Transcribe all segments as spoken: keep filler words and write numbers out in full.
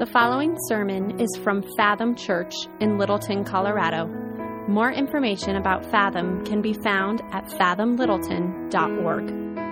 The following sermon is from Fathom Church in Littleton, Colorado. More information about Fathom can be found at fathom littleton dot org.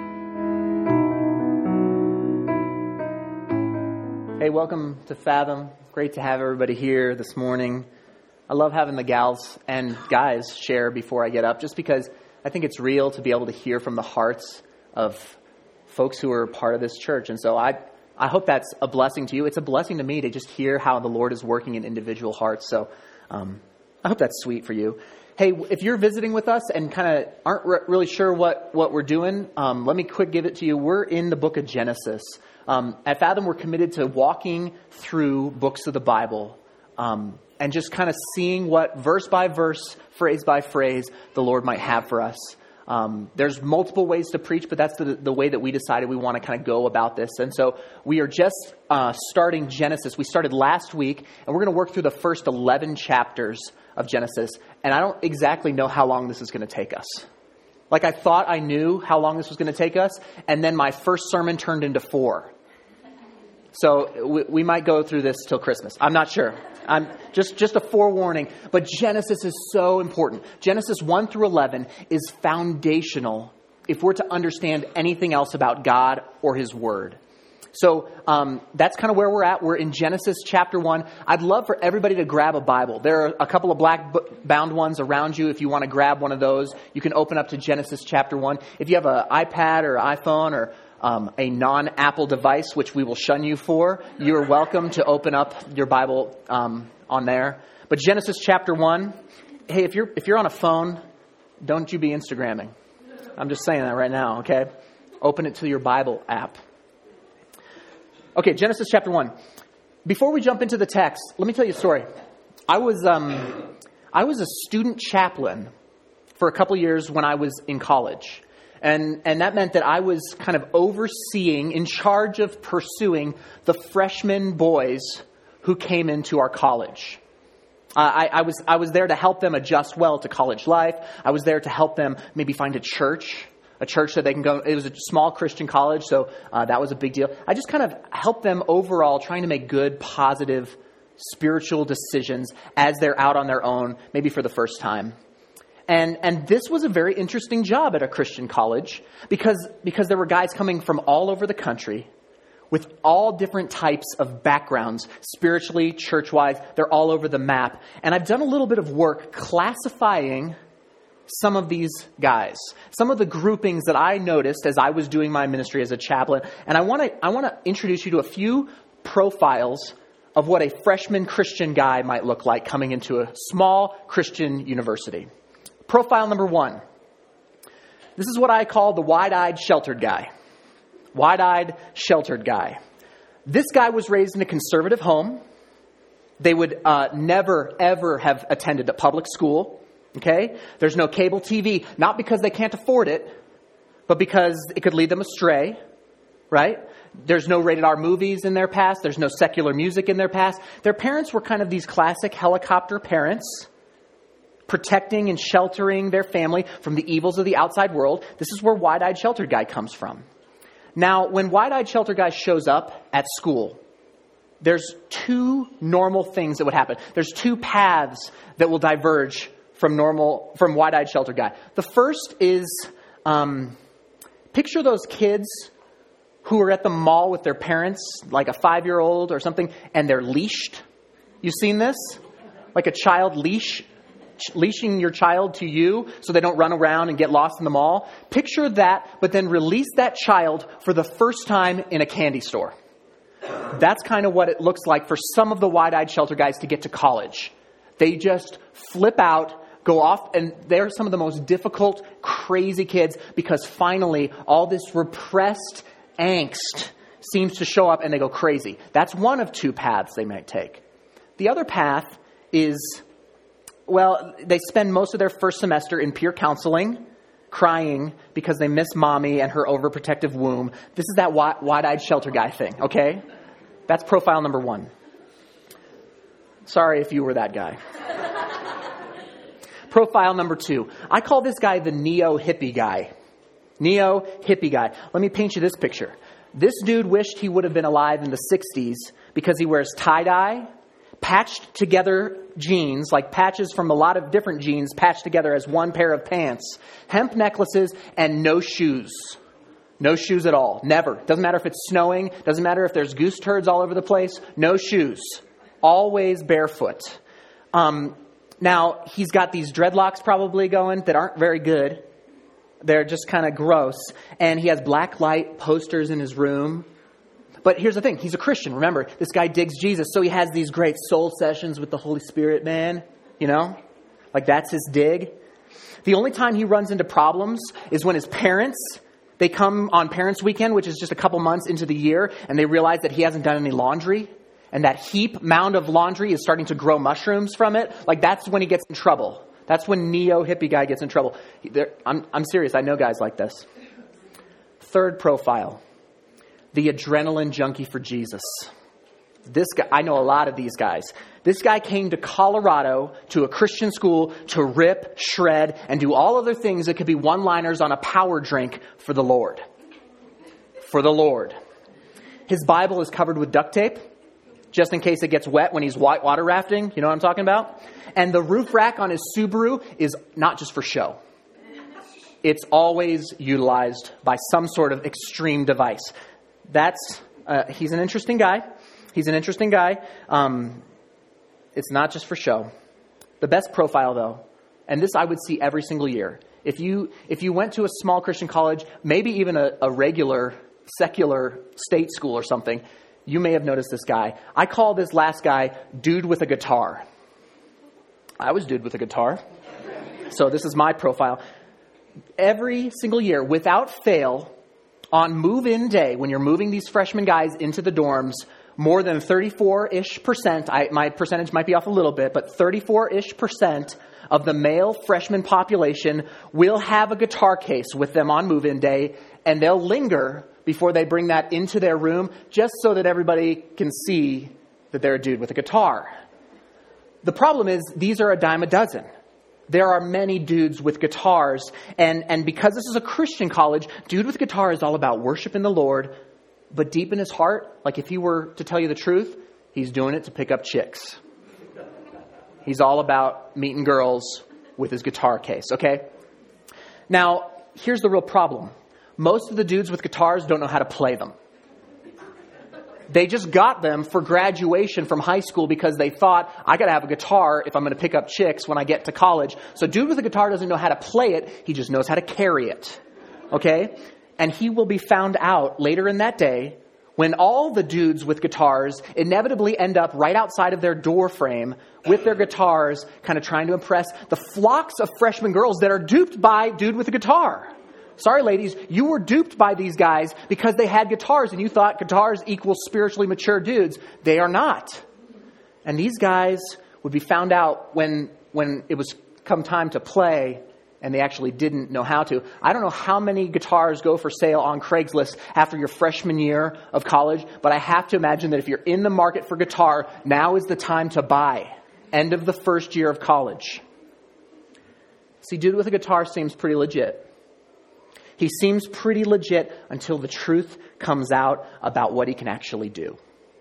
Hey, welcome to Fathom. Great to have everybody here this morning. I love having the gals and guys share before I get up, just because I think it's real to be able to hear from the hearts of folks who are part of this church. And so I I hope that's a blessing to you. It's a blessing to me to just hear how the Lord is working in individual hearts. So um, I hope that's sweet for you. Hey, if you're visiting with us and kind of aren't re- really sure what, what we're doing, um, let me quick give it to you. We're in the book of Genesis. Um, at Fathom, we're committed to walking through books of the Bible um, and just kind of seeing what verse by verse, phrase by phrase, the Lord might have for us. Um, there's multiple ways to preach, but that's the, the way that we decided we want to kind of go about this. And so we are just uh, starting Genesis. We started last week, and we're going to work through the first eleven chapters of Genesis. And I don't exactly know how long this is going to take us. Like, I thought I knew how long this was going to take us, and then my first sermon turned into four. So we, we might go through this till Christmas. I'm not sure. I'm just, just a forewarning. But Genesis is so important. Genesis one through eleven is foundational if we're to understand anything else about God or His Word. So um, that's kind of where we're at. We're in Genesis chapter one. I'd love for everybody to grab a Bible. There are a couple of black bound ones around you. If you want to grab one of those, you can open up to Genesis chapter one. If you have an iPad or iPhone or Um, a non-Apple device, which we will shun you for, you're welcome to open up your Bible um, on there. But Genesis chapter one, hey, if you're if you're on a phone, don't you be Instagramming. I'm just saying that right now, okay? Open it to your Bible app. Okay, Genesis chapter one. Before we jump into the text, let me tell you a story. I was um, I was a student chaplain for a couple years when I was in college. And and that meant that I was kind of overseeing, in charge of pursuing the freshman boys who came into our college. Uh, I, I was I was there to help them adjust well to college life. I was there to help them maybe find a church, a church that they can go. It was a small Christian college, so uh, that was a big deal. I just kind of helped them overall, trying to make good, positive, spiritual decisions as they're out on their own, maybe for the first time. And and this was a very interesting job at a Christian college because because there were guys coming from all over the country with all different types of backgrounds, spiritually, church-wise. They're all over the map. And I've done a little bit of work classifying some of these guys, some of the groupings that I noticed as I was doing my ministry as a chaplain. And I want to I want to introduce you to a few profiles of what a freshman Christian guy might look like coming into a small Christian university. Profile number one. This is what I call the wide-eyed, sheltered guy. Wide-eyed, sheltered guy. This guy was raised in a conservative home. They would uh, never, ever have attended a public school. Okay? There's no cable T V, not because they can't afford it, but because it could lead them astray. Right? There's no rated R movies in their past. There's no secular music in their past. Their parents were kind of these classic helicopter parents, protecting and sheltering their family from the evils of the outside world. This is where wide-eyed sheltered guy comes from. Now, when wide-eyed sheltered guy shows up at school, there's two normal things that would happen. There's two paths that will diverge from normal, from wide-eyed sheltered guy. The first is, um, picture those kids who are at the mall with their parents, like a five-year-old or something, and they're leashed. You've seen this? Like a child leash. Leashing your child to you so they don't run around and get lost in the mall. Picture that, but then release that child for the first time in a candy store. That's kind of what it looks like for some of the wide-eyed shelter guys to get to college. They just flip out, go off, and they're some of the most difficult, crazy kids because finally all this repressed angst seems to show up and they go crazy. That's one of two paths they might take. The other path is, well, they spend most of their first semester in peer counseling, crying because they miss mommy and her overprotective womb. This is that wide-eyed shelter guy thing, okay? That's profile number one. Sorry if you were that guy. Profile number two. I call this guy the neo-hippie guy. Neo-hippie guy. Let me paint you this picture. This dude wished he would have been alive in the sixties because he wears tie-dye, patched together jeans, like patches from a lot of different jeans patched together as one pair of pants, hemp necklaces, and no shoes. No shoes at all. Never. Doesn't matter if it's snowing. Doesn't matter if there's goose turds all over the place. No shoes. Always barefoot. Um, now, he's got these dreadlocks probably going that aren't very good. They're just kind of gross. And he has black light posters in his room. But here's the thing. He's a Christian. Remember, this guy digs Jesus. So he has these great soul sessions with the Holy Spirit, man. You know? Like that's his dig. The only time he runs into problems is when his parents, they come on Parents' Weekend, which is just a couple months into the year, and they realize that he hasn't done any laundry. And that heap mound of laundry is starting to grow mushrooms from it. Like that's when he gets in trouble. That's when neo-hippie guy gets in trouble. I'm, I'm serious. I know guys like this. Third profile. The adrenaline junkie for Jesus. This guy, I know a lot of these guys. This guy came to Colorado to a Christian school to rip, shred, and do all other things that could be one-liners on a power drink for the Lord. For the Lord. His Bible is covered with duct tape, just in case it gets wet when he's white water rafting. You know what I'm talking about? And the roof rack on his Subaru is not just for show. It's always utilized by some sort of extreme device. That's, uh, he's an interesting guy. He's an interesting guy. Um, it's not just for show. The best profile, though, and this I would see every single year. If you if you went to a small Christian college, maybe even a, a regular secular state school or something, you may have noticed this guy. I call this last guy dude with a guitar. I was dude with a guitar. So this is my profile. Every single year, without fail, on move-in day, when you're moving these freshman guys into the dorms, more than thirty-four-ish percent, I, my percentage might be off a little bit, but thirty-four-ish percent of the male freshman population will have a guitar case with them on move-in day, and they'll linger before they bring that into their room just so that everybody can see that they're a dude with a guitar. The problem is these are a dime a dozen. There are many dudes with guitars, and, and because this is a Christian college, dude with guitar is all about worshiping the Lord, but deep in his heart, like if he were to tell you the truth, he's doing it to pick up chicks. He's all about meeting girls with his guitar case, okay? Now, here's the real problem. Most of the dudes with guitars don't know how to play them. They just got them for graduation from high school because they thought, I got to have a guitar if I'm going to pick up chicks when I get to college. So dude with a guitar doesn't know how to play it. He just knows how to carry it. Okay? And he will be found out later in that day when all the dudes with guitars inevitably end up right outside of their door frame with their guitars, kind of trying to impress the flocks of freshman girls that are duped by dude with a guitar. Sorry, ladies, you were duped by these guys because they had guitars and you thought guitars equal spiritually mature dudes. They are not. And these guys would be found out when when it was come time to play and they actually didn't know how to. I don't know how many guitars go for sale on Craigslist after your freshman year of college, but I have to imagine that if you're in the market for guitar, now is the time to buy. End of the first year of college. See, dude with a guitar seems pretty legit. He seems pretty legit until the truth comes out about what he can actually do.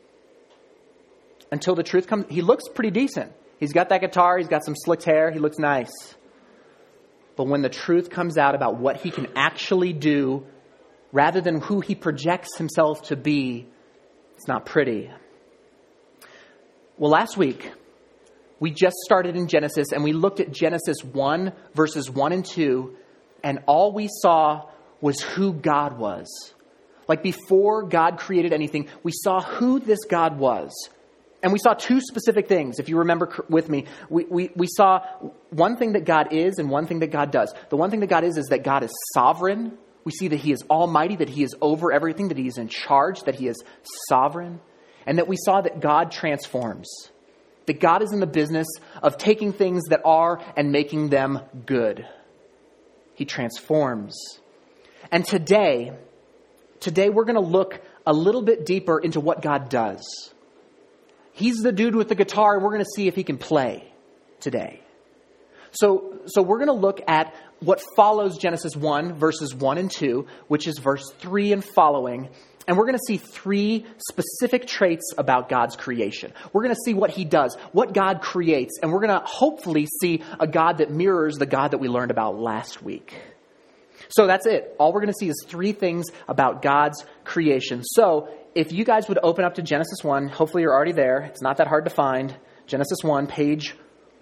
Until the truth comes, he looks pretty decent. He's got that guitar, he's got some slicked hair, he looks nice. But when the truth comes out about what he can actually do, rather than who he projects himself to be, it's not pretty. Well, last week, we just started in Genesis, and we looked at Genesis one, verses one and two, and all we saw was who God was. Like before God created anything, we saw who this God was. And we saw two specific things, if you remember with me. We, we, we saw one thing that God is and one thing that God does. The one thing that God is is that God is sovereign. We see that he is almighty, that he is over everything, that he is in charge, that he is sovereign. And that we saw that God transforms. That God is in the business of taking things that are and making them good. He transforms. And today, today we're going to look a little bit deeper into what God does. He's the dude with the guitar. We're going to see if he can play today. So, so we're going to look at what follows Genesis one, verses one and two, which is verse three and following. And we're going to see three specific traits about God's creation. We're going to see what he does, what God creates, and we're going to hopefully see a God that mirrors the God that we learned about last week. So that's it. All we're going to see is three things about God's creation. So if you guys would open up to Genesis one, hopefully you're already there. It's not that hard to find. Genesis one, page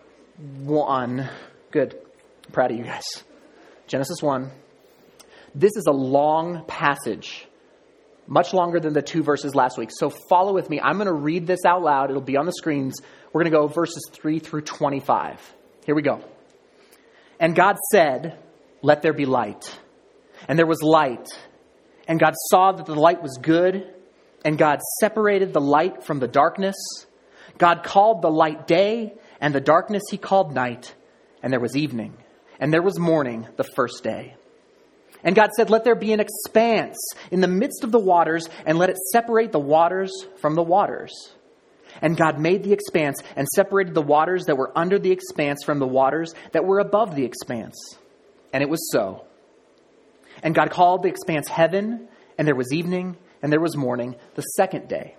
one. Good. I'm proud of you guys. Genesis one. This is a long passage. Much longer than the two verses last week. So follow with me. I'm going to read this out loud. It'll be on the screens. We're going to go verses three through twenty-five. Here we go. And God said, "Let there be light." And there was light. And God saw that the light was good. And God separated the light from the darkness. God called the light day, and the darkness he called night. And there was evening. And there was morning the first day. And God said, "Let there be an expanse in the midst of the waters, and let it separate the waters from the waters." And God made the expanse and separated the waters that were under the expanse from the waters that were above the expanse. And it was so. And God called the expanse heaven, and there was evening, and there was morning the second day.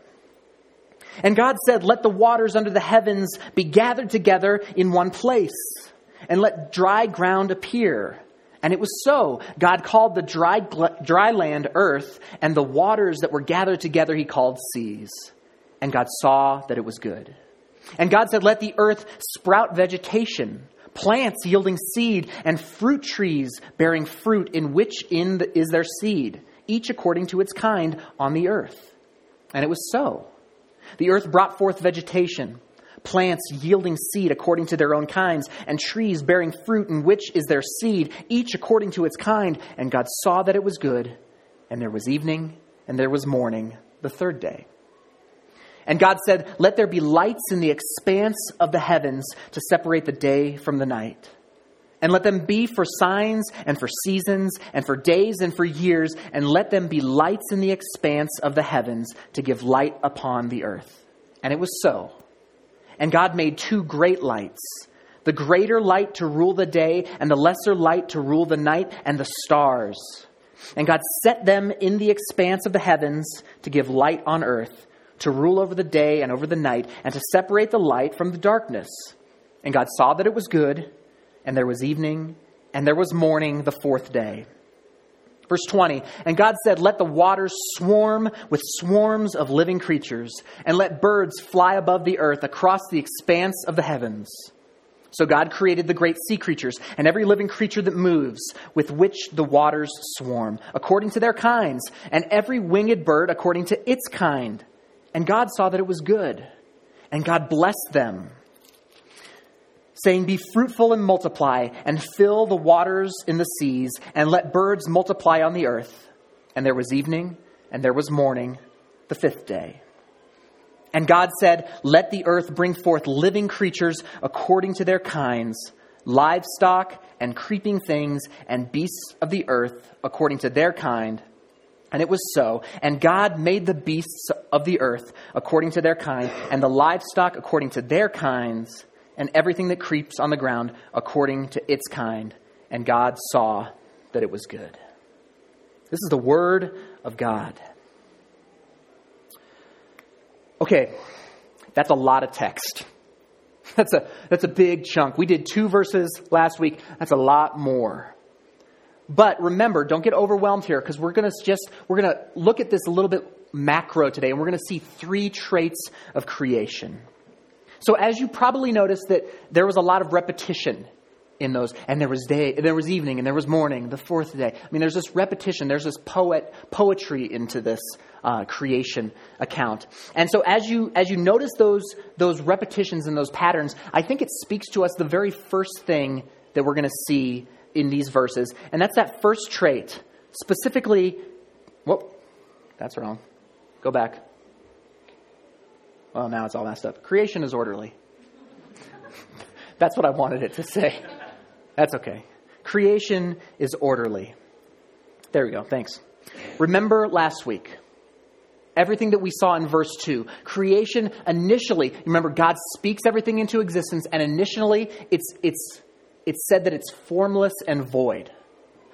And God said, "Let the waters under the heavens be gathered together in one place, and let dry ground appear." And it was so. God called the dry, dry land earth, and the waters that were gathered together he called seas. And God saw that it was good. And God said, "Let the earth sprout vegetation, plants yielding seed, and fruit trees bearing fruit in which in the, is their seed, each according to its kind on the earth." And it was so. The earth brought forth vegetation, plants yielding seed according to their own kinds, and trees bearing fruit in which is their seed, each according to its kind. And God saw that it was good. And there was evening, and there was morning, the third day. And God said, "Let there be lights in the expanse of the heavens to separate the day from the night. And let them be for signs and for seasons and for days and for years. And let them be lights in the expanse of the heavens to give light upon the earth." And it was so. And God made two great lights, the greater light to rule the day and the lesser light to rule the night, and the stars. And God set them in the expanse of the heavens to give light on earth, to rule over the day and over the night, and to separate the light from the darkness. And God saw that it was good, and there was evening, and there was morning the fourth day. Verse twenty, and God said, "Let the waters swarm with swarms of living creatures, and let birds fly above the earth across the expanse of the heavens." So God created the great sea creatures and every living creature that moves, with which the waters swarm, according to their kinds, and every winged bird according to its kind. And God saw that it was good. And God blessed them, saying, "Be fruitful and multiply, and fill the waters in the seas, and let birds multiply on the earth." And there was evening, and there was morning, the fifth day. And God said, "Let the earth bring forth living creatures according to their kinds, livestock and creeping things, and beasts of the earth according to their kind." And it was so. And God made the beasts of the earth according to their kind, and the livestock according to their kinds, and everything that creeps on the ground according to its kind. And God saw that it was good. This is the word of God. Okay, that's a lot of text. That's a that's a big chunk. We did two verses last week. That's a lot more. But remember, don't get overwhelmed here, because we're going to just we're going to look at this a little bit macro today, and we're going to see three traits of creation. So as you probably noticed, that there was a lot of repetition in those, and there was day, there was evening, and there was morning, the fourth day. I mean, there's this repetition, there's this poet poetry into this uh, creation account. And so as you as you notice those those repetitions and those patterns, I think it speaks to us the very first thing that we're going to see in these verses, and that's that first trait, specifically. Whoop, that's wrong. Go back. Well, now it's all messed up. Creation is orderly. That's what I wanted it to say. That's okay. Creation is orderly. There we go. Thanks. Remember last week, everything that we saw in verse two. Creation initially, remember, God speaks everything into existence, and initially it's it's it's said that it's formless and void.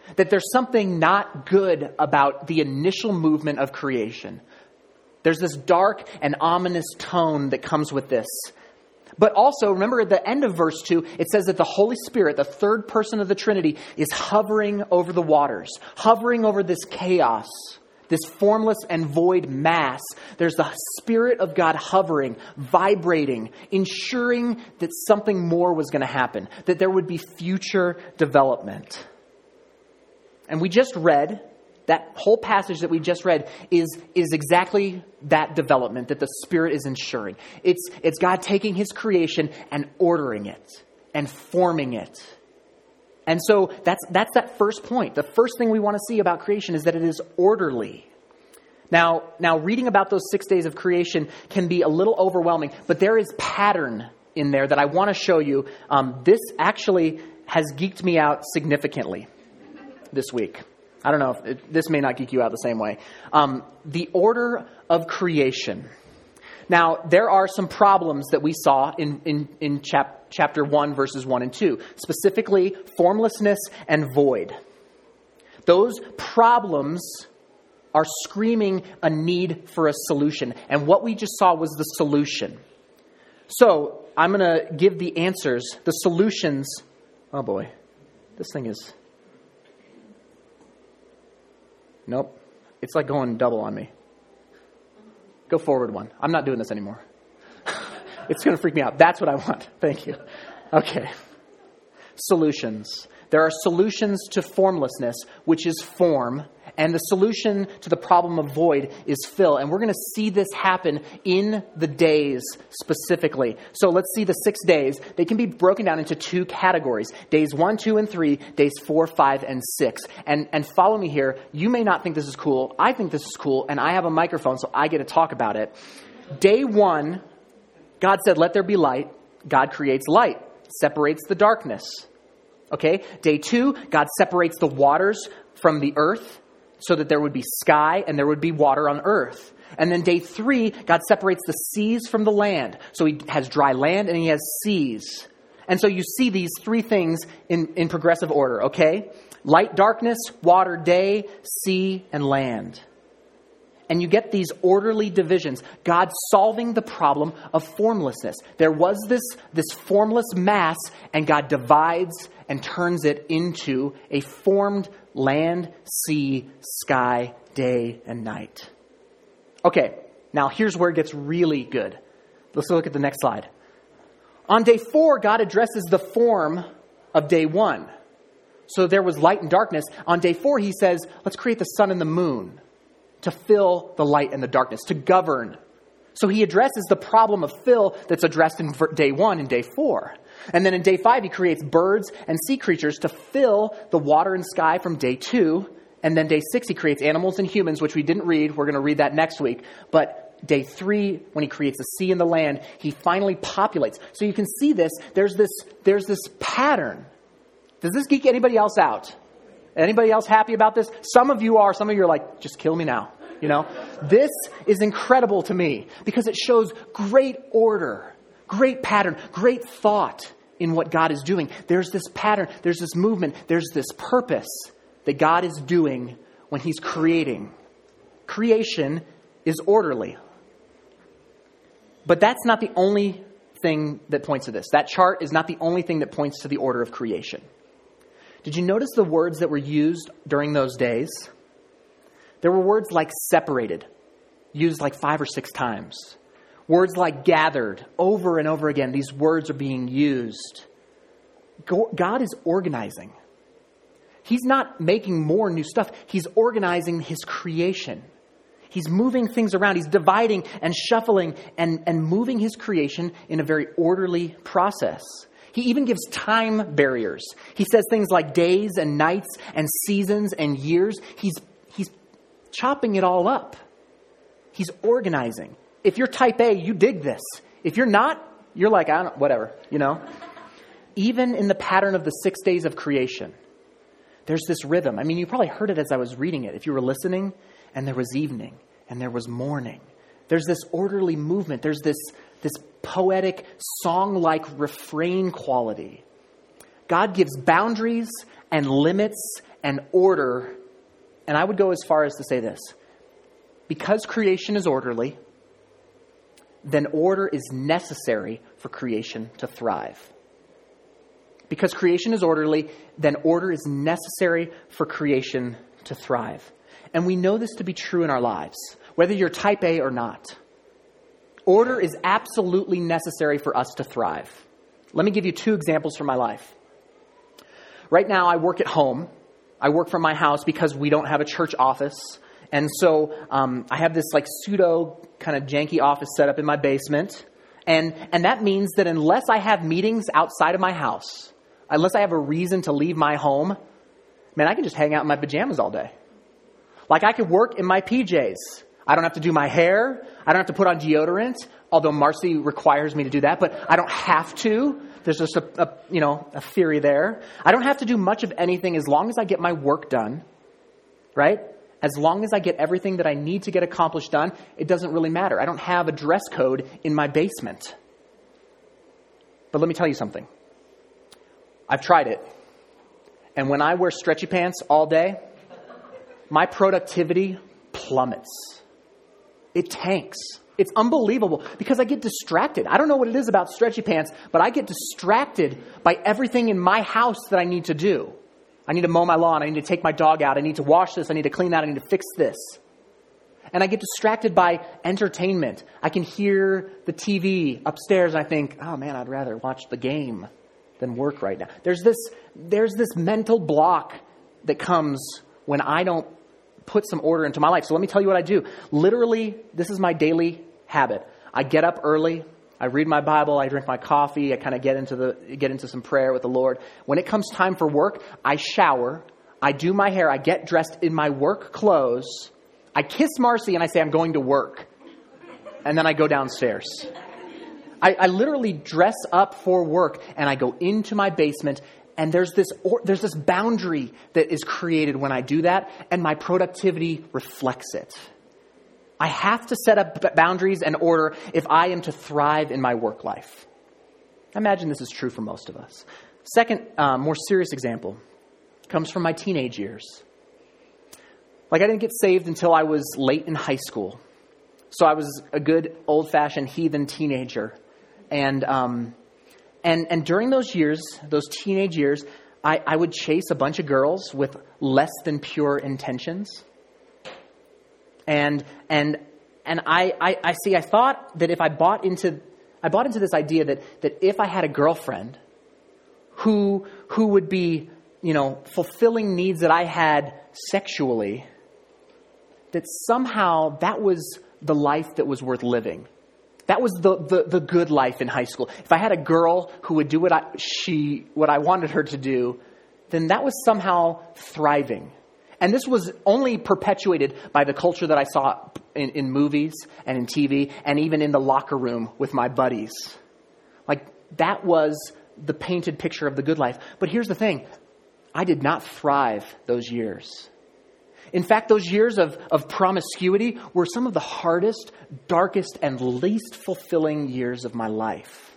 that there's something not good about the initial movement of creation. There's this dark and ominous tone that comes with this. But also, remember at the end of verse two, it says that the Holy Spirit, the third person of the Trinity, is hovering over the waters, hovering over this chaos, this formless and void mass. There's the Spirit of God hovering, vibrating, ensuring that something more was going to happen, that there would be future development. And we just read, that whole passage that we just read is, is exactly that development that the Spirit is ensuring. It's, it's God taking his creation and ordering it and forming it. And so that's, that's that first point. The first thing we want to see about creation is that it is orderly. Now, now reading about those six days of creation can be a little overwhelming, but there is pattern in there that I want to show you. Um, this actually has geeked me out significantly this week. I don't know if it, this may not geek you out the same way. Um, the order of creation. Now, there are some problems that we saw in, in, in chap, chapter one, verses one and two, specifically formlessness and void. Those problems are screaming a need for a solution. And what we just saw was the solution. So I'm going to give the answers, the solutions. Oh boy, this thing is... Nope. It's like going double on me. Go forward one. I'm not doing this anymore. It's going to freak me out. That's what I want. Thank you. Okay. Solutions. There are solutions to formlessness, which is form. And the solution to the problem of void is fill. And we're going to see this happen in the days specifically. So let's see the six days. They can be broken down into two categories. Days one, two, and three. Days four, five, and six. And, and follow me here. You may not think this is cool. I think this is cool. And I have a microphone, so I get to talk about it. Day one, God said, let there be light. God creates light. Separates the darkness. Okay. Day two, God separates the waters from the earth, so that there would be sky and there would be water on earth. And then day three, God separates the seas from the land. So he has dry land and he has seas. And so you see these three things in, in progressive order, okay? Light, darkness, water, day, sea, and land. And you get these orderly divisions. God solving the problem of formlessness. There was this, this formless mass, and God divides and turns it into a formed land, sea, sky, day, and night. Okay, now here's where it gets really good. Let's look at the next slide. On day four, God addresses the form of day one. So there was light and darkness. On day four, he says, let's create the sun and the moon to fill the light and the darkness, to govern. So he addresses the problem of fill that's addressed in day one and day four. And then in day five, he creates birds and sea creatures to fill the water and sky from day two. And then day six, he creates animals and humans, which we didn't read. We're going to read that next week. But day three, when he creates the sea and the land, he finally populates. So you can see this. There's this, there's this pattern. Does this geek anybody else out? Anybody else happy about this? Some of you are. Some of you are like, just kill me now. You know, this is incredible to me because it shows great order, great pattern, great thought in what God is doing. There's this pattern, there's this movement, there's this purpose that God is doing when he's creating. Creation is orderly. But that's not the only thing that points to this. That chart is not the only thing that points to the order of creation. Did you notice the words that were used during those days? There were words like separated, used like five or six times. Words like gathered, over and over again. These words are being used. God is organizing. He's not making more new stuff. He's organizing his creation. He's moving things around. He's dividing and shuffling and, and moving his creation in a very orderly process. He even gives time barriers. He says things like days and nights and seasons and years. He's He's chopping it all up. He's organizing. If you're type A, you dig this. If you're not, you're like, I don't, whatever, you know. Even in the pattern of the six days of creation, there's this rhythm. I mean, you probably heard it as I was reading it. If you were listening, and there was evening, and there was morning. There's this orderly movement. There's this, this poetic, song-like refrain quality. God gives boundaries and limits and order. And I would go as far as to say this. Because creation is orderly, then order is necessary for creation to thrive. Because creation is orderly, then order is necessary for creation to thrive. And we know this to be true in our lives, whether you're type A or not. Order is absolutely necessary for us to thrive. Let me give you two examples from my life. Right now, I work at home. I work from my house because we don't have a church office. And so um, I have this like pseudo kind of janky office set up in my basement. And, and that means that unless I have meetings outside of my house, unless I have a reason to leave my home, man, I can just hang out in my pajamas all day. Like I could work in my P Js. I don't have to do my hair. I don't have to put on deodorant, although Marcy requires me to do that, but I don't have to. There's just a, a you know, a theory there. I don't have to do much of anything as long as I get my work done, right? As long as I get everything that I need to get accomplished done, it doesn't really matter. I don't have a dress code in my basement. But let me tell you something. I've tried it. And when I wear stretchy pants all day, my productivity plummets. It tanks. It's unbelievable because I get distracted. I don't know what it is about stretchy pants, but I get distracted by everything in my house that I need to do. I need to mow my lawn. I need to take my dog out. I need to wash this. I need to clean that. I need to fix this. And I get distracted by entertainment. I can hear the T V upstairs. And I think, oh man, I'd rather watch the game than work right now. There's this, there's this mental block that comes when I don't put some order into my life. So let me tell you what I do. Literally, this is my daily habit. I get up early. I read my Bible. I drink my coffee. I kind of get into the get into some prayer with the Lord. When it comes time for work, I shower. I do my hair. I get dressed in my work clothes. I kiss Marcy and I say, I'm going to work. And then I go downstairs. I, I literally dress up for work and I go into my basement. And there's this or, there's this boundary that is created when I do that, and my productivity reflects it. I have to set up boundaries and order if I am to thrive in my work life. I imagine this is true for most of us. Second, uh, more serious example comes from my teenage years. Like I didn't get saved until I was late in high school. So I was a good old-fashioned heathen teenager. And um And and during those years, those teenage years, I, I would chase a bunch of girls with less than pure intentions. And and and I, I, I see I thought that if I bought into I bought into this idea that that if I had a girlfriend who who would be, you know, fulfilling needs that I had sexually, that somehow that was the life that was worth living. That was the, the, the good life in high school. If I had a girl who would do what I, she, what I wanted her to do, then that was somehow thriving. And this was only perpetuated by the culture that I saw in, in movies and in T V and even in the locker room with my buddies. Like that was the painted picture of the good life. But here's the thing. I did not thrive those years. In fact, those years of, of promiscuity were some of the hardest, darkest, and least fulfilling years of my life.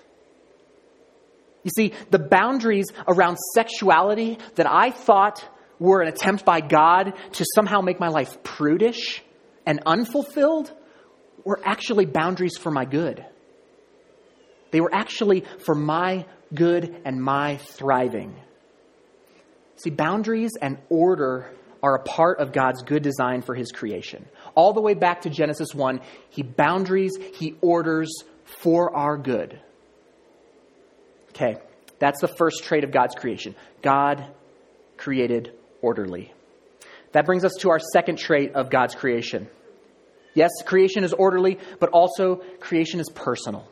You see, the boundaries around sexuality that I thought were an attempt by God to somehow make my life prudish and unfulfilled were actually boundaries for my good. They were actually for my good and my thriving. See, boundaries and order are a part of God's good design for his creation. All the way back to Genesis one, he boundaries, he orders for our good. Okay, that's the first trait of God's creation. God created orderly. That brings us to our second trait of God's creation. Yes, creation is orderly, but also creation is personal.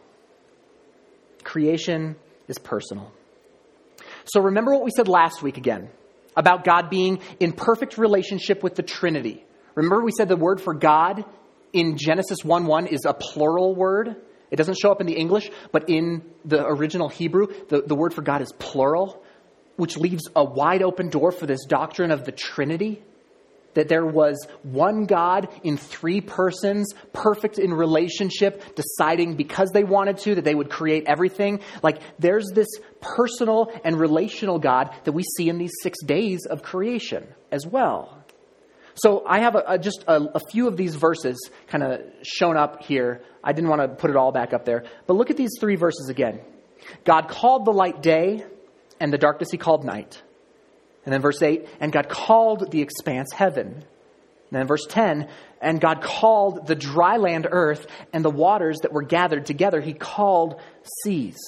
Creation is personal. So remember what we said last week again about God being in perfect relationship with the Trinity. Remember we said the word for God in Genesis one one is a plural word. It doesn't show up in the English, but in the original Hebrew, the, the word for God is plural, which leaves a wide open door for this doctrine of the Trinity. That there was one God in three persons, perfect in relationship, deciding because they wanted to that they would create everything. Like there's this personal and relational God that we see in these six days of creation as well. So I have a, a, just a, a few of these verses kind of shown up here. I didn't want to put it all back up there. But look at these three verses again. God called the light day, and the darkness he called night. And then verse eight, and God called the expanse heaven. And then verse ten, and God called the dry land earth, and the waters that were gathered together he called seas.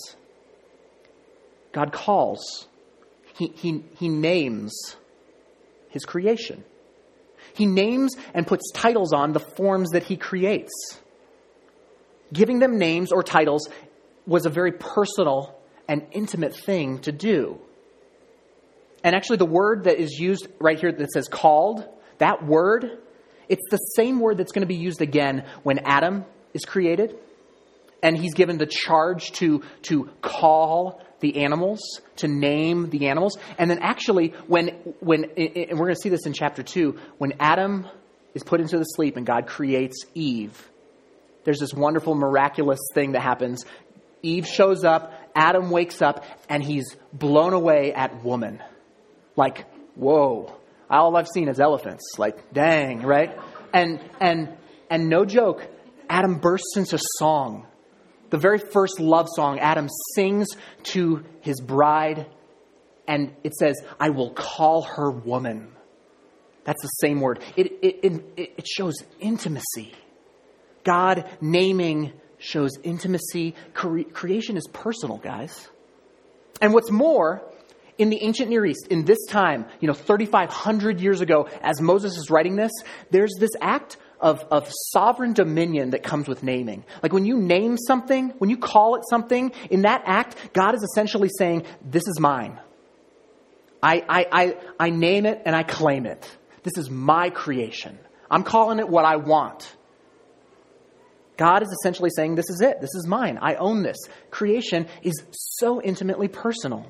God calls. He, he, he names his creation. He names and puts titles on the forms that he creates. Giving them names or titles was a very personal and intimate thing to do. And actually the word that is used right here that says called, that word, it's the same word that's going to be used again when Adam is created. And he's given the charge to, to call the animals, to name the animals. And then actually when, when and we're going to see this in chapter two, when Adam is put into the sleep and God creates Eve, there's this wonderful, miraculous thing that happens. Eve shows up, Adam wakes up, and he's blown away at woman. Like, whoa, all I've seen is elephants. Like, dang, right? And and and no joke, Adam bursts into song. The very first love song, Adam sings to his bride, and it says, I will call her woman. That's the same word. It, it, it, it shows intimacy. God naming shows intimacy. Cre- creation is personal, guys. And what's more, in the ancient Near East, in this time, you know, thirty-five hundred years ago, as Moses is writing this, there's this act of, of sovereign dominion that comes with naming. Like when you name something, when you call it something, in that act, God is essentially saying, this is mine. I, I, I, I name it and I claim it. This is my creation. I'm calling it what I want. God is essentially saying, this is it. This is mine. I own this. Creation is so intimately personal.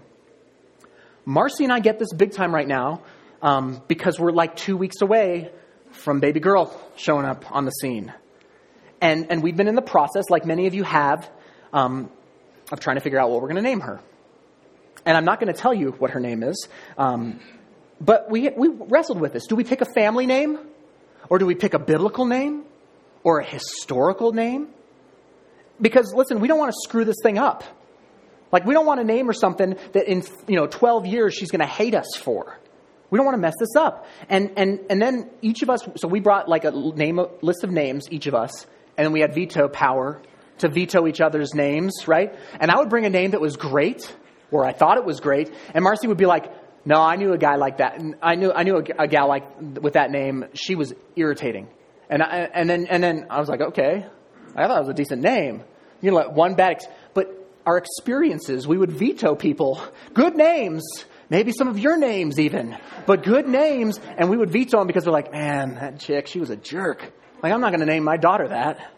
Marcy and I get this big time right now um, because we're like two weeks away from baby girl showing up on the scene. And and we've been in the process, like many of you have, um, of trying to figure out what we're going to name her. And I'm not going to tell you what her name is, um, but we we wrestled with this. Do we pick a family name? Or do we pick a biblical name? Or a historical name? Because, listen, we don't want to screw this thing up. Like, we don't want to name her something that in, you know, twelve years she's going to hate us for. We don't want to mess this up. And and and then each of us, so we brought like a name a list of names, each of us, and then we had veto power to veto each other's names, right? And I would bring a name that was great, or I thought it was great, and Marcy would be like, no, I knew a guy like that. And I knew I knew a, a gal like with that name. She was irritating. And I, and then and then I was like, okay, I thought it was a decent name. You know, like one bad, ex- but our experiences, we would veto people. Good names, maybe some of your names even, but good names, and we would veto them because we're like, man, that chick, she was a jerk. Like, I'm not going to name my daughter that.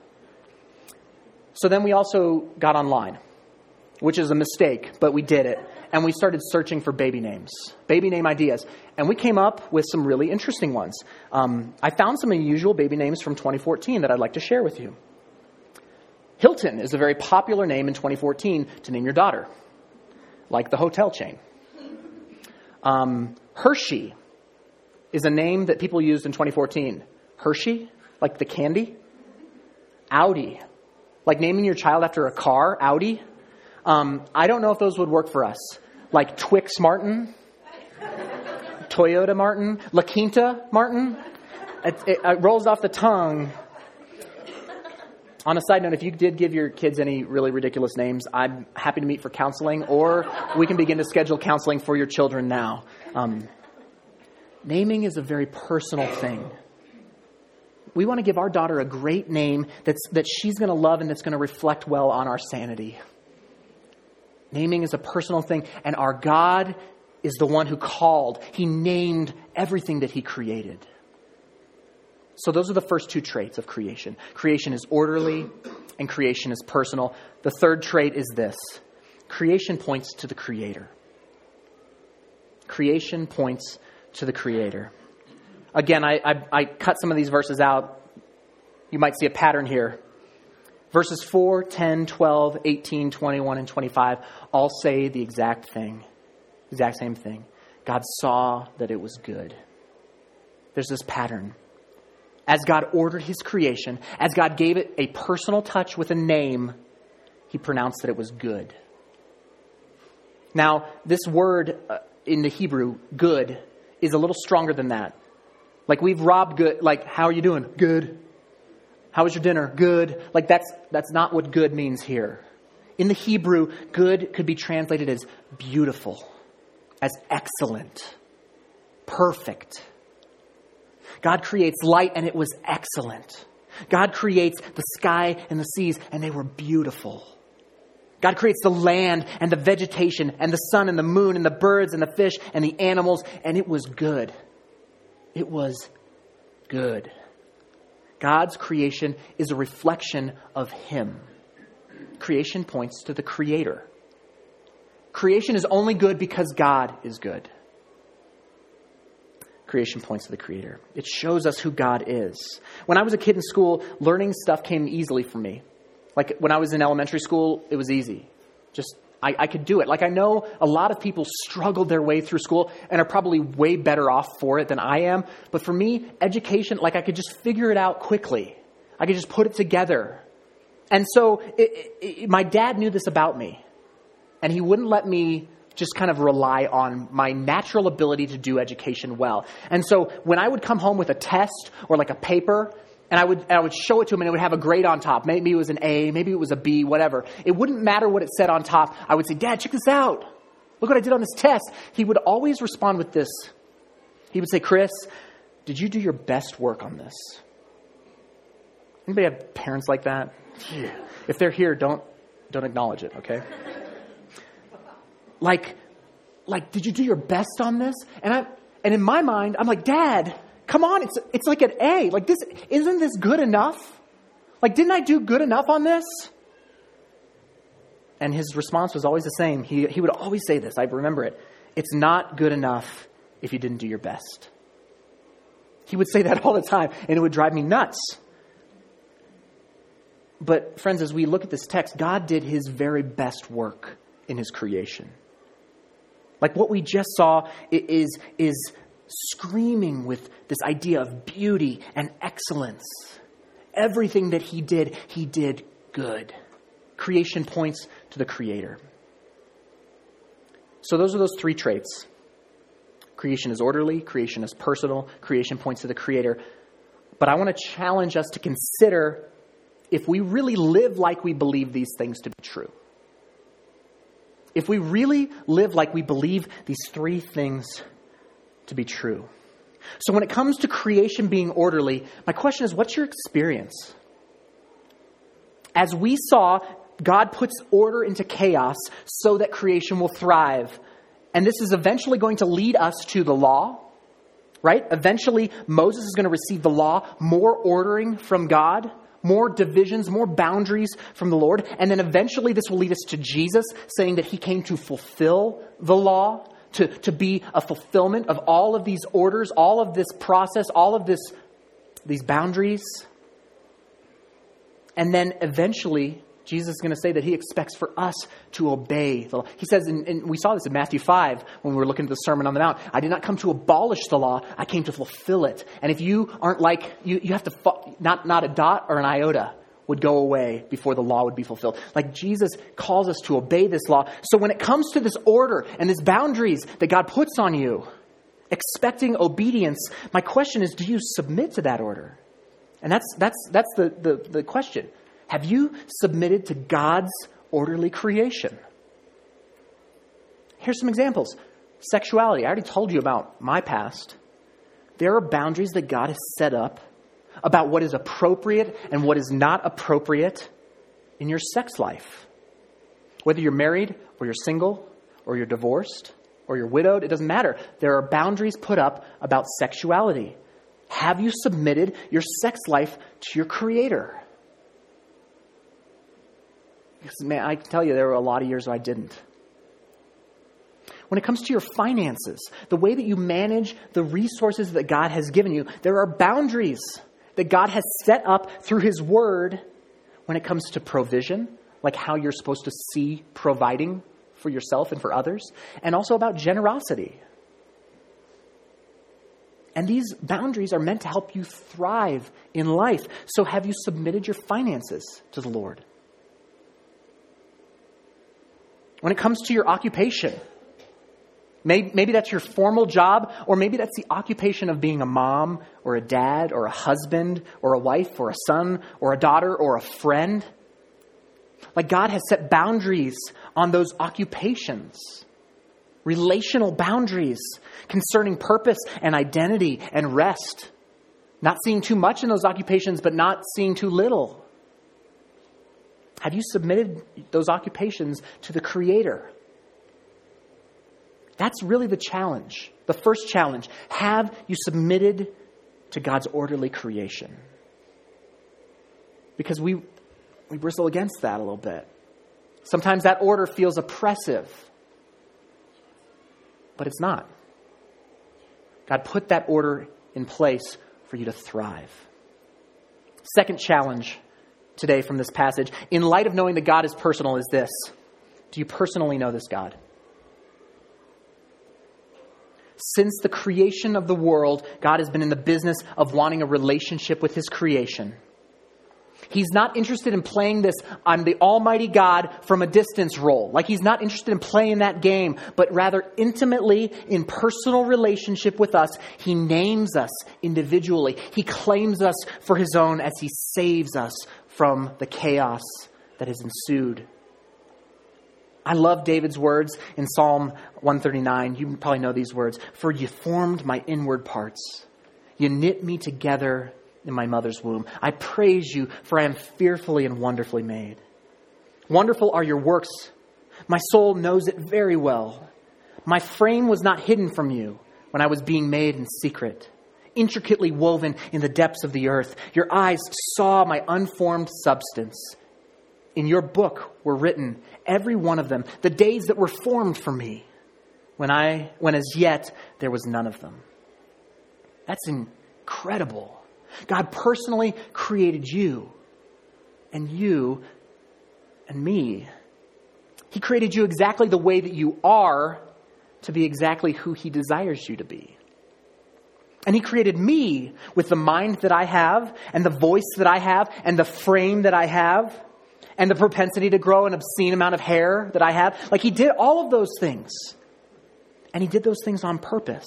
So then we also got online, which is a mistake, but we did it. And we started searching for baby names, baby name ideas. And we came up with some really interesting ones. Um, I found some unusual baby names from twenty fourteen that I'd like to share with you. Hilton is a very popular name in twenty fourteen to name your daughter, like the hotel chain. Um, Hershey is a name that people used in twenty fourteen. Hershey, like the candy. Audi, like naming your child after a car, Audi. Um, I don't know if those would work for us. Like Twix Martin, Toyota Martin, La Quinta Martin. It, it, it rolls off the tongue. On a side note, if you did give your kids any really ridiculous names, I'm happy to meet for counseling, or we can begin to schedule counseling for your children now. Um, naming is a very personal thing. We want to give our daughter a great name that's, that she's going to love and that's going to reflect well on our sanity. Naming is a personal thing, and our God is the one who called. He named everything that he created. So those are the first two traits of creation. Creation is orderly, and creation is personal. The third trait is this. Creation points to the Creator. Creation points to the Creator. Again, I, I, I cut some of these verses out. You might see a pattern here. Verses four, ten, twelve, eighteen, twenty-one, and twenty-five all say the exact thing, exact same thing. God saw that it was good. There's this pattern. As God ordered his creation, as God gave it a personal touch with a name, he pronounced that it was good. Now, this word uh, in the Hebrew, good, is a little stronger than that. Like we've robbed good, like, how are you doing? Good. How was your dinner? Good. Like that's that's not what good means here. In the Hebrew, good could be translated as beautiful, as excellent, perfect. God creates light and it was excellent. God creates the sky and the seas and they were beautiful. God creates the land and the vegetation and the sun and the moon and the birds and the fish and the animals, and it was good. It was good. God's creation is a reflection of him. Creation points to the Creator. Creation is only good because God is good. Creation points to the Creator. It shows us who God is. When I was a kid in school, learning stuff came easily for me. Like when I was in elementary school, it was easy. Just, I, I could do it. Like I know a lot of people struggled their way through school and are probably way better off for it than I am. But for me, education, like I could just figure it out quickly. I could just put it together. And so it, it, it, my dad knew this about me. And he wouldn't let me just kind of rely on my natural ability to do education well. And so when I would come home with a test or like a paper, and I would and I would show it to him and it would have a grade on top. Maybe it was an A, maybe it was a B, whatever. It wouldn't matter what it said on top. I would say, Dad, check this out. Look what I did on this test. He would always respond with this. He would say, Chris, did you do your best work on this? Anybody have parents like that? If they're here, don't don't acknowledge it, okay? Like, like, did you do your best on this? And I and in my mind, I'm like, Dad, come on, it's it's like an A. Like this, isn't this good enough? Like, didn't I do good enough on this? And his response was always the same. He he would always say this. I remember it. It's not good enough if you didn't do your best. He would say that all the time, and it would drive me nuts. But friends, as we look at this text, God did his very best work in his creation. Like what we just saw is, is screaming with this idea of beauty and excellence. Everything that he did, he did good. Creation points to the Creator. So those are those three traits. Creation is orderly, creation is personal, creation points to the Creator. But I want to challenge us to consider if we really live like we believe these things to be true. If we really live like we believe these three things to be true. So when it comes to creation being orderly, my question is, what's your experience? As we saw, God puts order into chaos so that creation will thrive. And this is eventually going to lead us to the law, right? Eventually, Moses is going to receive the law, more ordering from God, more divisions, more boundaries from the Lord. And then eventually this will lead us to Jesus, saying that he came to fulfill the law, to, to be a fulfillment of all of these orders, all of this process, all of this, these boundaries. And then eventually, Jesus is going to say that he expects for us to obey the law. He says, and, and we saw this in Matthew five when we were looking at the Sermon on the Mount, I did not come to abolish the law, I came to fulfill it. And if you aren't like, you, you have to, not, not a dot or an iota would go away before the law would be fulfilled. Like Jesus calls us to obey this law. So when it comes to this order and these boundaries that God puts on you, expecting obedience, my question is, do you submit to that order? And that's that's that's the, the, the question. Have you submitted to God's orderly creation? Here's some examples. Sexuality. I already told you about my past. There are boundaries that God has set up about what is appropriate and what is not appropriate in your sex life. Whether you're married or you're single or you're divorced or you're widowed, it doesn't matter. There are boundaries put up about sexuality. Have you submitted your sex life to your Creator? Because, man, I can tell you there were a lot of years I didn't. When it comes to your finances, the way that you manage the resources that God has given you, there are boundaries that God has set up through his word when it comes to provision, like how you're supposed to see providing for yourself and for others, and also about generosity. And these boundaries are meant to help you thrive in life. So have you submitted your finances to the Lord? When it comes to your occupation, maybe, maybe that's your formal job, or maybe that's the occupation of being a mom or a dad or a husband or a wife or a son or a daughter or a friend. Like God has set boundaries on those occupations. Relational boundaries concerning purpose and identity and rest. Not seeing too much in those occupations, but not seeing too little. Have you submitted those occupations to the Creator? That's really the challenge. The first challenge. Have you submitted to God's orderly creation? Because we, we bristle against that a little bit. Sometimes that order feels oppressive. But it's not. God put that order in place for you to thrive. Second challenge today from this passage, in light of knowing that God is personal, is this. Do you personally know this God? Since the creation of the world, God has been in the business of wanting a relationship with his creation. He's not interested in playing this I'm the Almighty God from a distance role. Like he's not interested in playing that game, but rather intimately in personal relationship with us. He names us individually. He claims us for his own as he saves us from the chaos that has ensued. I love David's words in Psalm one thirty-nine. You probably know these words. For you formed my inward parts. You knit me together in my mother's womb. I praise you, for I am fearfully and wonderfully made. Wonderful are your works. My soul knows it very well. My frame was not hidden from you when I was being made in secret, intricately woven in the depths of the earth. Your eyes saw my unformed substance. In your book were written, every one of them, the days that were formed for me, when I, when as yet there was none of them. That's incredible. God personally created you and you and me. He created you exactly the way that you are to be exactly who he desires you to be. And he created me with the mind that I have and the voice that I have and the frame that I have and the propensity to grow an obscene amount of hair that I have. Like he did all of those things. And he did those things on purpose.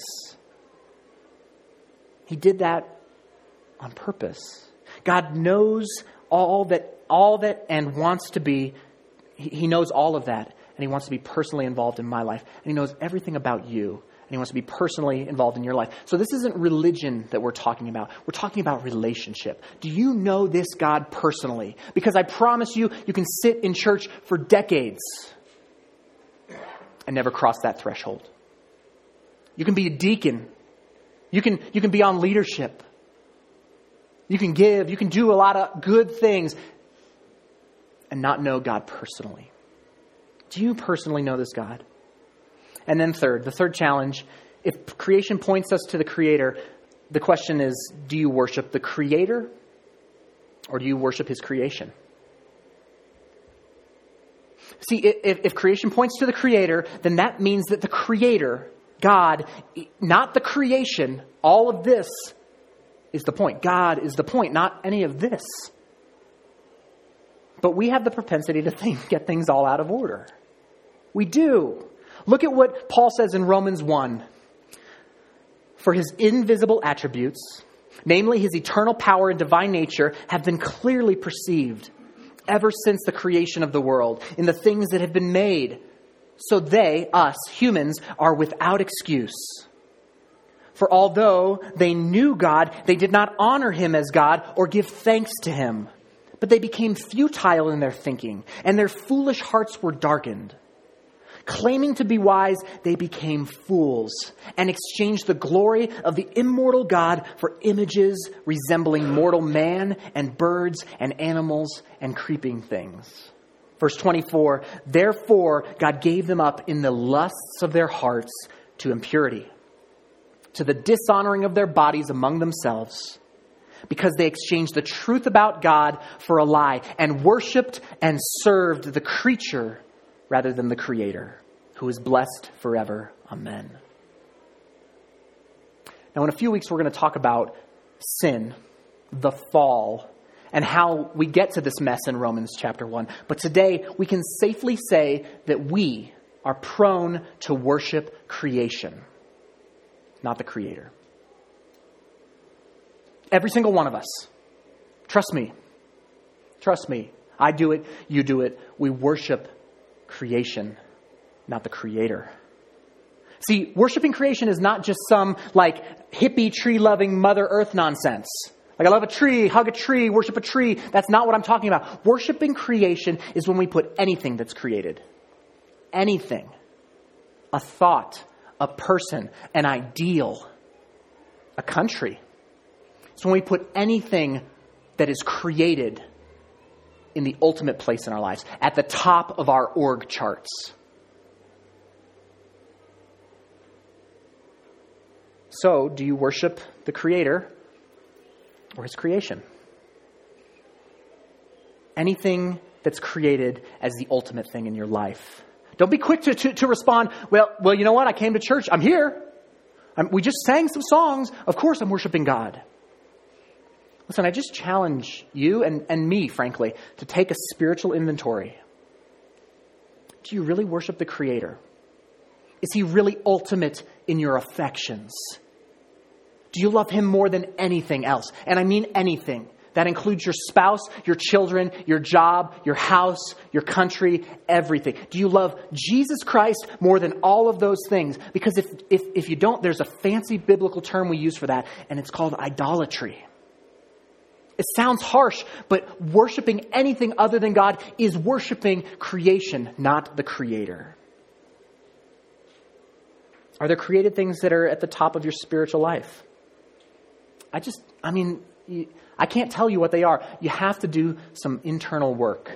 He did that on purpose. God knows all that, all that and wants to be, he, he knows all of that, and he wants to be personally involved in my life. And he knows everything about you, and he wants to be personally involved in your life. So this isn't religion that we're talking about. We're talking about relationship. Do you know this God personally? Because I promise you, you can sit in church for decades and never cross that threshold. You can be a deacon. You can, you can be on leadership. You can give, you can do a lot of good things and not know God personally. Do you personally know this God? And then third, the third challenge, if creation points us to the Creator, the question is, do you worship the Creator or do you worship his creation? See, if, if creation points to the Creator, then that means that the Creator, God, not the creation, all of this is the point. God is the point, not any of this. But we have the propensity to think, get things all out of order. We do. Look at what Paul says in Romans one. For his invisible attributes, namely his eternal power and divine nature, have been clearly perceived ever since the creation of the world in the things that have been made. So they, us, humans, are without excuse. For although they knew God, they did not honor him as God or give thanks to him. But they became futile in their thinking, and their foolish hearts were darkened. Claiming to be wise, they became fools and exchanged the glory of the immortal God for images resembling mortal man and birds and animals and creeping things. Verse twenty-four, therefore God gave them up in the lusts of their hearts to impurity, to the dishonoring of their bodies among themselves, because they exchanged the truth about God for a lie and worshiped and served the creature rather than the Creator, who is blessed forever. Amen. Now, in a few weeks, we're going to talk about sin, the fall, and how we get to this mess in Romans chapter one. But today, we can safely say that we are prone to worship creation, not the Creator. Every single one of us. Trust me. Trust me. I do it. You do it. We worship creation, not the Creator. See, worshiping creation is not just some like hippie tree-loving Mother Earth nonsense. Like I love a tree, hug a tree, worship a tree. That's not what I'm talking about. Worshiping creation is when we put anything that's created. Anything. A thought, a person, an ideal, a country. It's when we put anything that is created in the ultimate place in our lives, at the top of our org charts. So, do you worship the Creator or His creation? Anything that's created as the ultimate thing in your life. Don't be quick to, to, to respond, well, well, you know what? I came to church. I'm here. I'm, we just sang some songs. Of course I'm worshiping God. Listen, I just challenge you and, and me, frankly, to take a spiritual inventory. Do you really worship the Creator? Is He really ultimate in your affections? Do you love Him more than anything else? And I mean anything. That includes your spouse, your children, your job, your house, your country, everything. Do you love Jesus Christ more than all of those things? Because if, if, if you don't, there's a fancy biblical term we use for that, and it's called idolatry. It sounds harsh, but worshiping anything other than God is worshiping creation, not the Creator. Are there created things that are at the top of your spiritual life? I just, I mean, you, I can't tell you what they are. You have to do some internal work.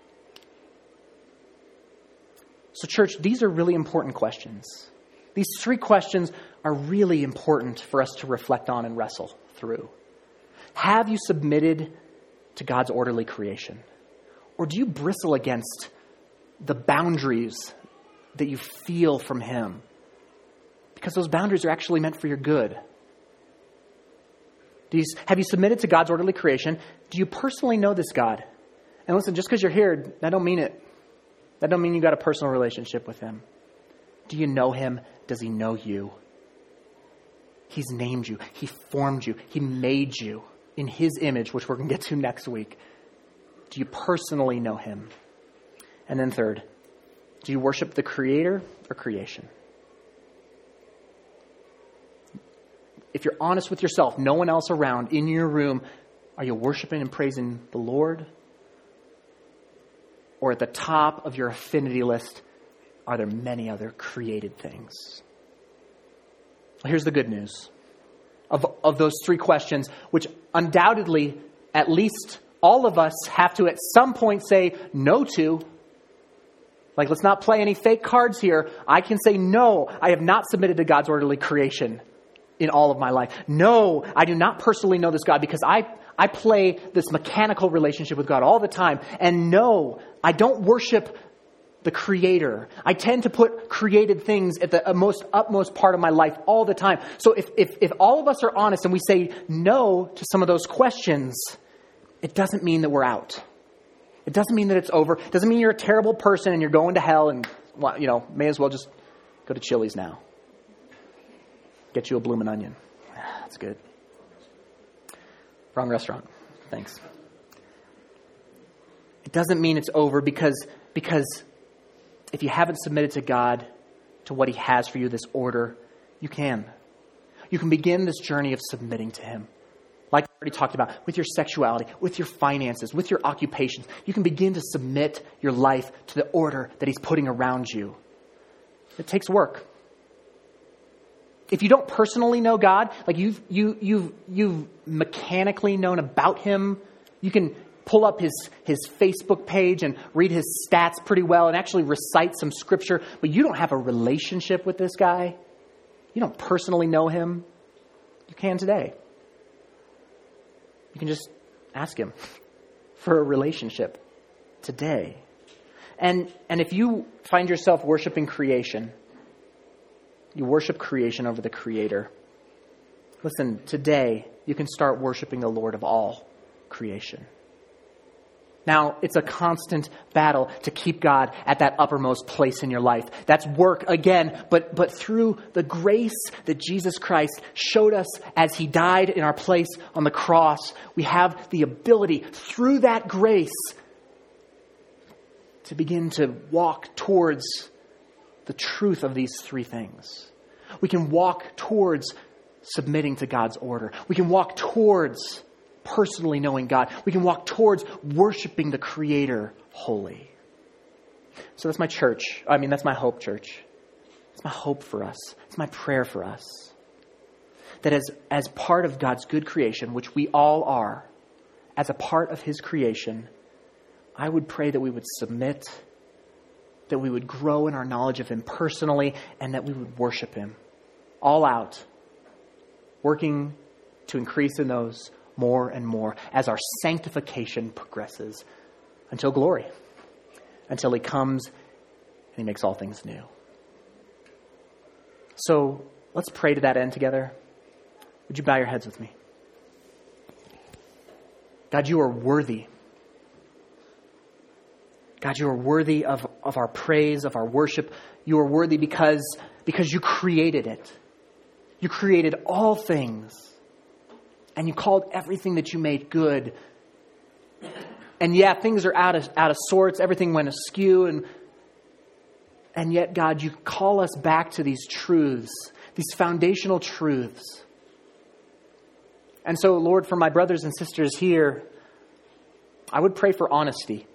So church, these are really important questions. These three questions are really important for us to reflect on and wrestle through. Have you submitted to God's orderly creation? Or do you bristle against the boundaries that you feel from Him? Because those boundaries are actually meant for your good. Do you, have you submitted to God's orderly creation? Do you personally know this God? And listen, just because you're here, that don't mean it. That don't mean you got a personal relationship with Him. Do you know Him? Does He know you? He's named you. He formed you. He made you in His image, which we're going to get to next week. Do you personally know Him? And then third, do you worship the Creator or creation? If you're honest with yourself, no one else around, in your room, are you worshiping and praising the Lord? Or at the top of your affinity list, are there many other created things? Well, here's the good news. Of, of those three questions, which undoubtedly, at least all of us have to at some point say no to. Like, let's not play any fake cards here. I can say, no, I have not submitted to God's orderly creation in all of my life. No, I do not personally know this God because I, I play this mechanical relationship with God all the time. And no, I don't worship the Creator. I tend to put created things at the most utmost part of my life all the time. So if, if, if all of us are honest and we say no to some of those questions, it doesn't mean that we're out. It doesn't mean that it's over. It doesn't mean you're a terrible person and you're going to hell and, well, you know, may as well just go to Chili's now. Get you a bloomin' onion. That's good. Wrong restaurant. Thanks. It doesn't mean it's over because, because if you haven't submitted to God, to what He has for you, this order, you can. You can begin this journey of submitting to Him. Like I already talked about, with your sexuality, with your finances, with your occupations. You can begin to submit your life to the order that He's putting around you. It takes work. If you don't personally know God, like you've, you, you've, you've mechanically known about Him, you can pull up his, his Facebook page and read his stats pretty well and actually recite some scripture, but you don't have a relationship with this guy, you don't personally know him, you can today. You can just ask him for a relationship today. And and if you find yourself worshiping creation, you worship creation over the Creator, listen, today you can start worshiping the Lord of all creation. Now, it's a constant battle to keep God at that uppermost place in your life. That's work again, but but through the grace that Jesus Christ showed us as he died in our place on the cross, we have the ability through that grace to begin to walk towards the truth of these three things. We can walk towards submitting to God's order. We can walk towards personally knowing God. We can walk towards worshiping the Creator wholly. So that's my church. I mean, that's my hope, church. It's my hope for us. It's my prayer for us. That as, as part of God's good creation, which we all are, as a part of his creation, I would pray that we would submit, that we would grow in our knowledge of him personally, and that we would worship him all out, working to increase in those more and more as our sanctification progresses until glory, until he comes and he makes all things new. So let's pray to that end together. Would you bow your heads with me? God, you are worthy. God, you are worthy of, of our praise, of our worship. You are worthy because, because you created it. You created all things. And you called everything that you made good. And yeah, things are out of out of sorts. Everything went askew. And, and yet, God, you call us back to these truths, these foundational truths. And so, Lord, for my brothers and sisters here, I would pray for honesty.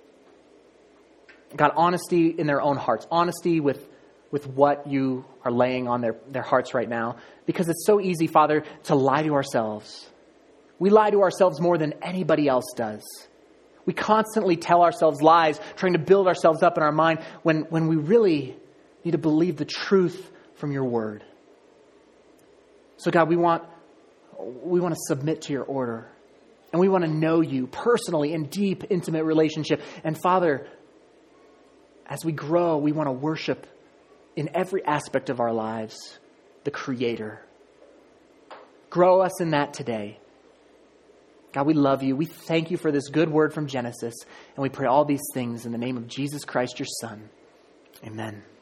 God, honesty in their own hearts. Honesty with, with what you are laying on their, their hearts right now. Because it's so easy, Father, to lie to ourselves. We lie to ourselves more than anybody else does. We constantly tell ourselves lies, trying to build ourselves up in our mind when, when we really need to believe the truth from your word. So God, we want, we want to submit to your order. And we want to know you personally in deep, intimate relationship. And Father, as we grow, we want to worship in every aspect of our lives the Creator. Grow us in that today. God, we love you. We thank you for this good word from Genesis. And we pray all these things in the name of Jesus Christ, your Son. Amen.